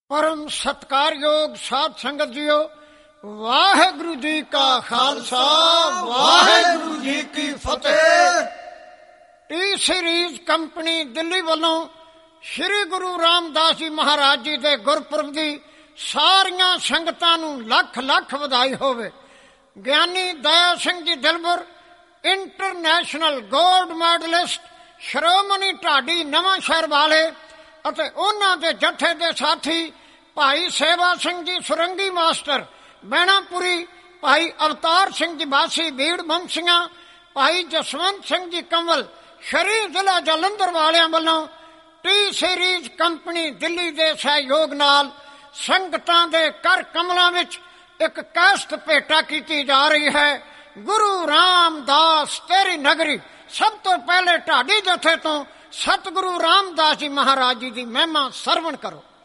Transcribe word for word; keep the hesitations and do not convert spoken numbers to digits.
परम सत्कारयोग साध संगत जीओ, वाहेगुरु जी का खालसा वाहेगुरु जी की फतेह। टी सीरीज कंपनी दिल्ली वालों श्री गुरु रामदास जी महाराज जी के गुरपुरब की सारिया संगतां नूं लख लख वधाई होवे। Giani Daya Singh ji Dilbar international gold medalist श्रोमणी ढाडी नवां शहर वाले ਅਤੇ ਉਹਨਾਂ ਦੇ ਜਥੇ ਦੇ ਸਾਥੀ ਭਾਈ ਸੇਵਾ ਸਿੰਘ ਜੀ ਸੁਰੰਗੀ ਮਾਸਟਰ ਬੈਣਾਪੁਰੀ, ਭਾਈ ਅਵਤਾਰ ਸਿੰਘ ਜੀ ਬਾਸੀ ਬੀੜ ਬੰਸੀਆਂ, ਭਾਈ ਜਸਵੰਤ ਸਿੰਘ ਜੀ ਕੰਵਲ ਸ਼ਰੀ ਜ਼ਿਲ੍ਹਾ ਜਲੰਧਰ ਵਾਲਿਆਂ ਵੱਲੋਂ ਟੀ ਸੀਰੀਜ਼ ਕੰਪਨੀ ਦਿੱਲੀ ਦੇ ਸਹਿਯੋਗ ਨਾਲ ਸੰਗਤਾਂ ਦੇ ਕਰ ਕਮਲਾਂ ਵਿੱਚ ਇੱਕ ਕੈਸਟ ਭੇਟਾ ਕੀਤੀ ਜਾ ਰਹੀ ਹੈ। ਗੁਰੂ ਰਾਮਦਾਸ ਤੇਰੀ ਨਗਰੀ। ਸਭ ਤੋਂ ਪਹਿਲੇ ਢਾਡੀ ਜਥੇ ਤੋਂ ਸਤਿਗੁਰੂ ਰਾਮਦਾਸ ਜੀ ਮਹਾਰਾਜ ਜੀ ਦੀ ਮਹਿਮਾ ਸਰਵਣ ਕਰੋ।